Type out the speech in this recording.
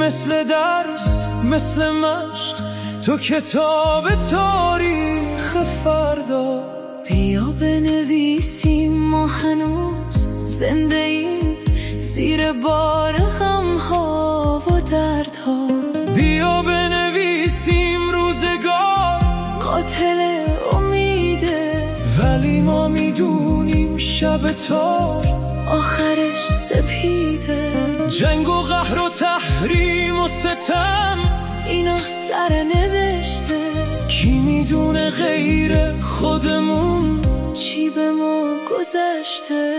مثل درس مثل مشق تو کتاب تاریخ فردا. بیا بنویسیم ما هنوز زنده ایم زیر بار غم‌ها و دردها. بیا بنویسیم روزگار قاتل امیده، ولی ما میدونیم شب تار آخرش سپیده. جنگ و قهر و تحریم و ستم اینا سرنوشته، کی میدونه غیر خودمون چی به ما گذشته.